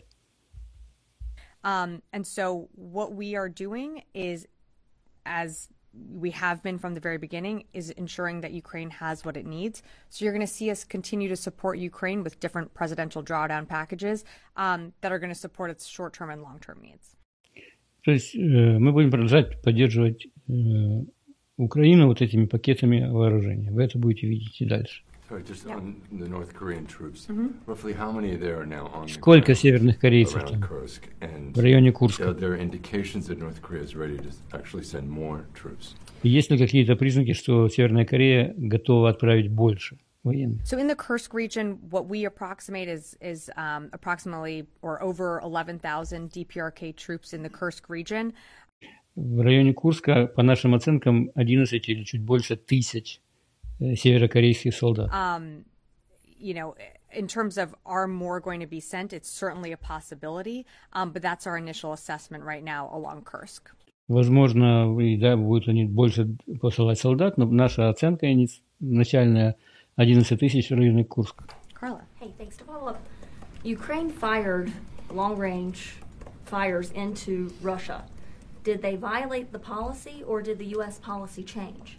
Um, and so what we are doing is, as we have been from the very beginning, is ensuring that Ukraine has what it needs. So you're going to see us continue to support Ukraine with different presidential drawdown packages um, that are going to support its short-term and long-term needs. То есть э, мы будем продолжать поддерживать э, Украину вот этими пакетами вооружения. Вы это будете видеть и дальше. Sorry, just on the North Korean troops. Roughly how many there are now on the Сколько ground северных корейцев around там Kursk? And в районе are Курска? there indications that North Korea is ready to actually send more troops? И есть ли какие-то признаки, что Северная Корея готова отправить больше военных? So in the Kursk region, what we approximate is is um, approximately or over eleven thousand D P R K troops in the Kursk region. В районе Курска, по нашим оценкам, одиннадцать или чуть больше тысяч э, северокорейских солдат. Um, you know, in terms of are more going to be sent, it's certainly a possibility, um, but that's our initial assessment right now along Kursk. Возможно, и, да, будут они больше посылать солдат, но наша оценка иниц- начальная одиннадцать тысяч в районе Курска. Carla. Hey, thanks. To follow up, Ukraine fired long-range fires into Russia. Did they violate the policy, or did the U S policy change?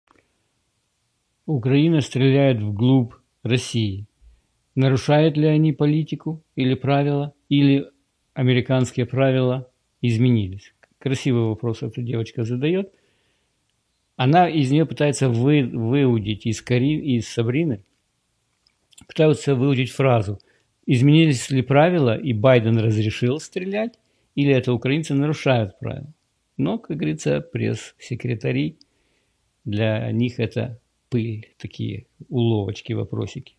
Украина стреляет вглубь России. Нарушают ли они политику или правила, или американские правила изменились? Красивый вопрос эта девочка задает. Она из нее пытается вы, выудить из, Кари, из Сабрины, пытаются выудить фразу: изменились ли правила, и Байден разрешил стрелять, или это украинцы нарушают правила. Но, как говорится, пресс-секретари, для них это пыль, такие уловочки, вопросики.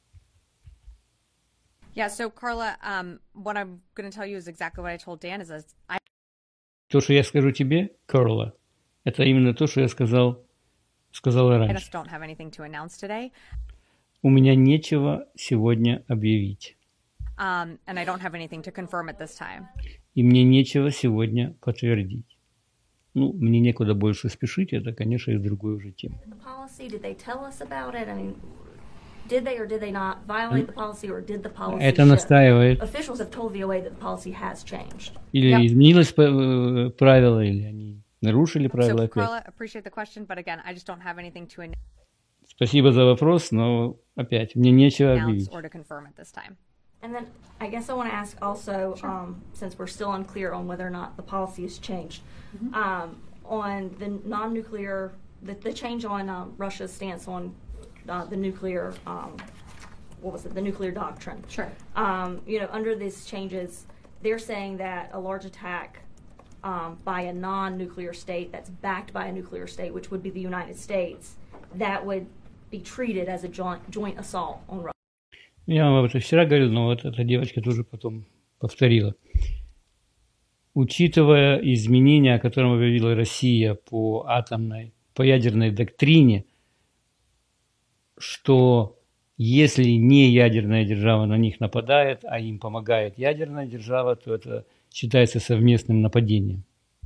Yeah, so Carla, um, what I'm going to tell you is exactly what I told Dan. Is that I То, что я скажу тебе, Карла, это именно то, что я сказал, сказала I раньше. just don't have anything to announce today, У меня нечего сегодня объявить. um, and I don't have anything to confirm at this time. И мне нечего сегодня подтвердить. Ну, мне некуда больше спешить, это, конечно, из другой уже темы. The policy, did they tell us about it? I mean, did they or did they not violate the policy, or did the policy Это shift? настаивает. Officials have told V O A that the policy has changed. Или Yep. изменилось п- правило, или они нарушили правила So опять. Carla, appreciate the question, but again, I just don't have anything to Спасибо за вопрос, но опять, мне нечего announce объявить. or to confirm at this time. And then I guess I want to ask also, um, since we're still unclear on whether or not the policy has changed, um, on the non-nuclear, the, the change on um, Russia's stance on uh, the nuclear, um, what was it, the nuclear doctrine. Sure. Um, you know, under these changes, they're saying that a large attack um, by a non-nuclear state that's backed by a nuclear state, which would be the United States, that would be treated as a joint, joint assault on Russia. Я вам об этом вчера говорил, но вот эта девочка тоже потом повторила. Учитывая изменения, о котором объявила Россия по атомной, по ядерной доктрине, что Если не ядерная держава на них нападает, а им помогает ядерная держава, то это считается совместным нападением.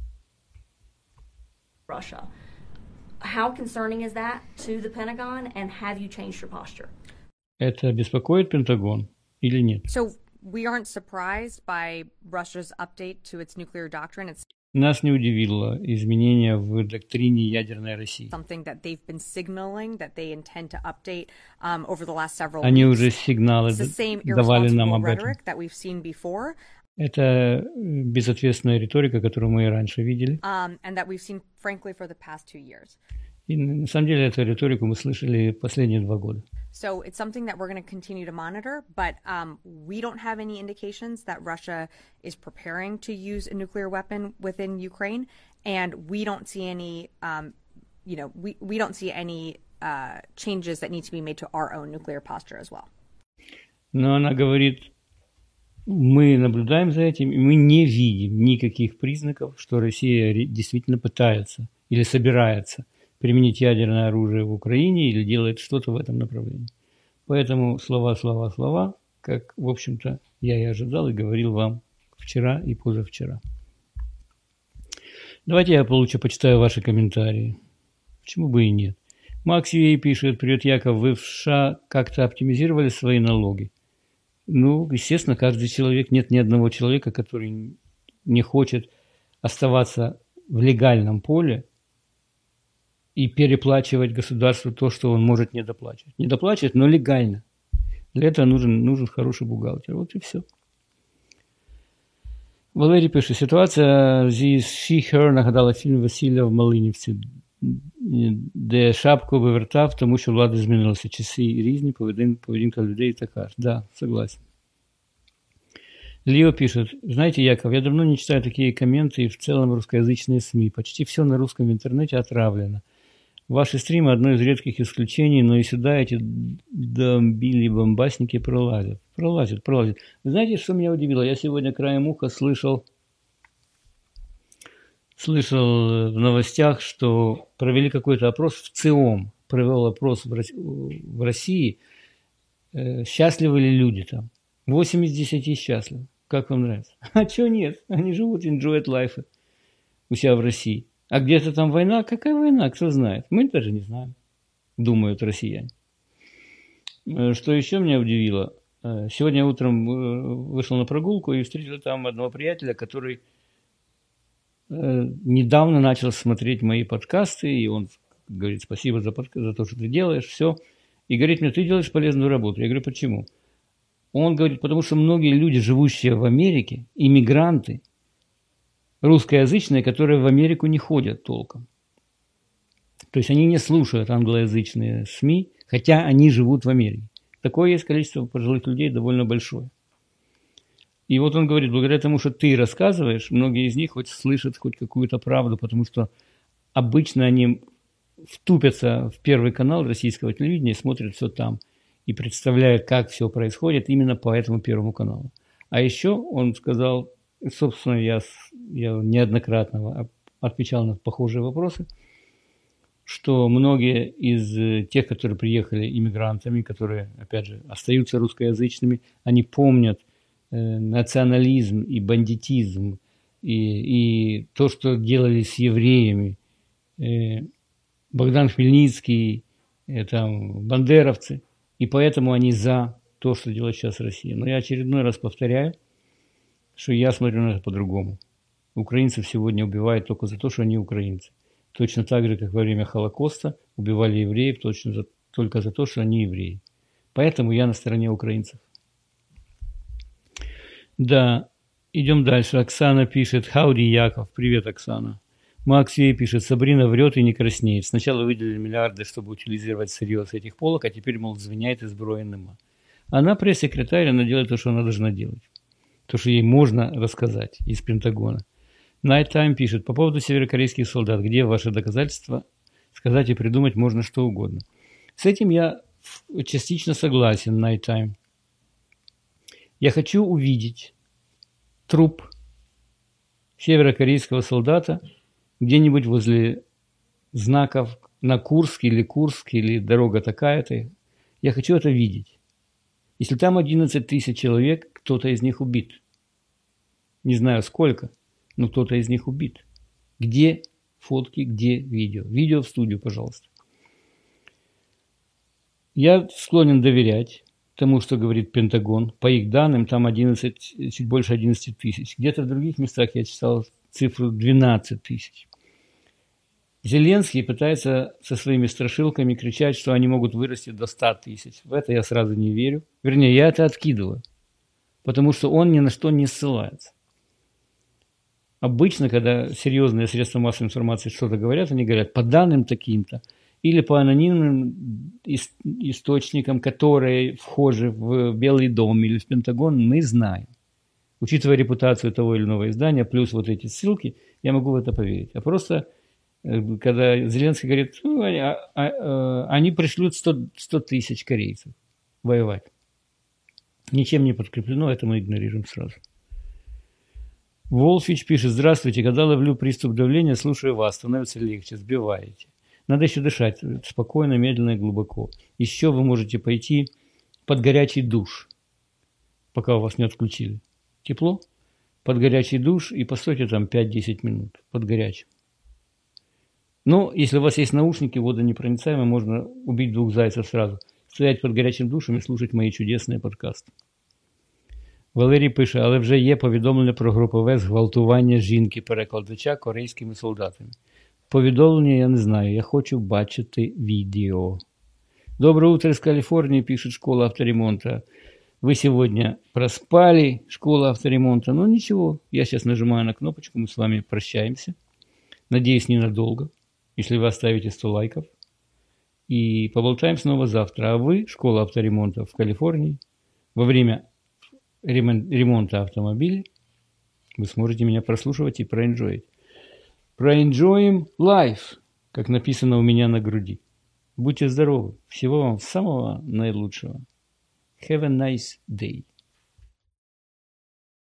Russia. How concerning is that to the Pentagon, and have you changed your posture? Это беспокоит Пентагон или нет? So we aren't surprised by Russia's update to its nuclear doctrine. It's Нас не удивило изменение в доктрине ядерной России. something that they've been signaling that they intend to update um, over the last several Они weeks. уже сигналы It's the same давали нам irresponsible об этом. rhetoric that we've seen before, Это безответственная риторика, которую мы и раньше видели. um, and that we've seen, frankly, for the past two years. И на самом деле эту риторику мы слышали последние два года. So it's something that we're going to continue to monitor, but um, we don't have any indications that Russia is preparing to use a nuclear weapon within Ukraine, and we don't see any, um, you know, we, we don't see any uh, changes that need to be made to our own nuclear posture as well. Но она говорит, мы наблюдаем за этим, и мы не видим никаких признаков, что Россия ре- действительно пытается или собирается применить ядерное оружие в Украине или делает что-то в этом направлении. Поэтому слова, слова, слова, как, в общем-то, я и ожидал и говорил вам вчера и позавчера. Давайте я получше почитаю ваши комментарии. Почему бы и нет? Макс Ю Эй пишет: «Привет, Яков, вы в США как-то оптимизировали свои налоги?» Ну, естественно, каждый человек, нет ни одного человека, который не хочет оставаться в легальном поле и переплачивать государству то, что он может не доплачивать. Не доплачивать, но легально. Для этого нужен, нужен хороший бухгалтер. Вот и все. Валерій пише: «Ситуація зі She-Her нагадала фільм Василя в Малинівці, де шапку вивертав, тому що влада змінилася. Часи різні, поведінка людей така ж». Да, согласен. Лео пишет: «Знаете, Яков, я давно не читаю такие комменты и в целом русскоязычные СМИ. Почти все на русском в интернете отравлено. Ваши стримы – одно из редких исключений, но и сюда эти домбили-бомбасники пролазят. Пролазят, пролазят. Вы знаете, что меня удивило? Я сегодня краем уха слышал, слышал в новостях, что провели какой-то опрос в ЦИОМ. Провел опрос в России. Счастливы ли люди там? восемь из десяти счастливы. Как вам нравится? А что нет? Они живут, enjoy life у себя в России. А где-то там война? Какая война? Кто знает? Мы даже не знаем, думают россияне. Что еще меня удивило? Сегодня утром вышел на прогулку и встретил там одного приятеля, который недавно начал смотреть мои подкасты, и он говорит: «Спасибо за, подка- за то, что ты делаешь, все». И говорит мне: «Ты делаешь полезную работу». Я говорю: «Почему?» Он говорит: «Потому что многие люди, живущие в Америке, иммигранты, русскоязычные, которые в Америку не ходят толком. То есть они не слушают англоязычные СМИ, хотя они живут в Америке. Такое есть количество пожилых людей довольно большое. И вот он говорит: благодаря тому, что ты рассказываешь, многие из них хоть слышат хоть какую-то правду, потому что обычно они втупятся в Первый канал российского телевидения и смотрят все там, и представляют, как все происходит именно по этому Первому каналу». А еще он сказал, собственно, я, я неоднократно отвечал на похожие вопросы, что многие из тех, которые приехали иммигрантами, которые, опять же, остаются русскоязычными, они помнят э, национализм и бандитизм, и, и то, что делали с евреями э, Богдан Хмельницкий, э, там, бандеровцы, и поэтому они за то, что делает сейчас Россия. Но я очередной раз повторяю, что я смотрю на это по-другому. Украинцев сегодня убивают только за то, что они украинцы. Точно так же, как во время Холокоста убивали евреев точно за, только за то, что они евреи. Поэтому я на стороне украинцев. Да, идем дальше. Оксана пишет: «Хауди, Яков». Привет, Оксана. Макс Ей пишет: «Сабрина врет и не краснеет. Сначала выделили миллиарды, чтобы утилизировать сырье с этих полок, а теперь, мол, звеняет из БРО эн эм а. Она пресс-секретарь, она делает то, что она должна делать. То, что ей можно рассказать из Пентагона». Night Time пишет: «По поводу северокорейских солдат, где ваши доказательства? Сказать и придумать можно что угодно». С этим я частично согласен, Night Time. Я хочу увидеть труп северокорейского солдата где-нибудь возле знаков на Курск или Курск, или дорога такая-то, Я хочу это видеть. Если там одиннадцать тысяч человек, кто-то из них убит. Не знаю сколько, но кто-то из них убит. Где фотки, где видео? Видео в студию, пожалуйста. Я склонен доверять тому, что говорит Пентагон. По их данным, там одиннадцать, чуть больше одиннадцать тысяч. Где-то в других местах я читал цифру двенадцать тысяч. Зеленский пытается со своими страшилками кричать, что они могут вырасти до ста тысяч. В это я сразу не верю. Вернее, я это откидываю, потому что он ни на что не ссылается. Обычно, когда серьезные средства массовой информации что-то говорят, они говорят по данным таким-то или по анонимным источникам, которые вхожи в Белый дом или в Пентагон, мы знаем. Учитывая репутацию того или иного издания, плюс вот эти ссылки, я могу в это поверить. А просто, когда Зеленский говорит, ну, они, а, а, они пришлют сто тысяч корейцев воевать. Ничем не подкреплено, это мы игнорируем сразу. Волфич пишет: здравствуйте, когда ловлю приступ давления, слушаю вас, становится легче, сбиваете. Надо еще дышать спокойно, медленно и глубоко. Еще вы можете пойти под горячий душ, пока у вас не отключили. Тепло? Под горячий душ и постойте там пять-десять минут под горячим. Но если у вас есть наушники водонепроницаемые, можно убить двух зайцев сразу. Стоять под гарячим душем і слухати мої чудесні подкасти. Валерій пише: але вже є повідомлення про групове зґвалтування жінки-перекладача корейськими солдатами. Повідомлення я не знаю, я хочу бачити відео. Доброе утро из Калифорнии, пишет школа авторемонта. Вы сегодня проспали, школа авторемонта. Но ничего, я сейчас нажимаю на кнопочку, мы с вами прощаемся. Надеюсь, ненадолго, если вы оставите сто лайков. И поболтаем снова завтра. А вы, школа авторемонта в Калифорнии, во время ремонта автомобилей, вы сможете меня прослушивать и проэнджоить. Проэнджоим лайф, как написано у меня на груди. Будьте здоровы. Всего вам самого наилучшего. Have a nice day.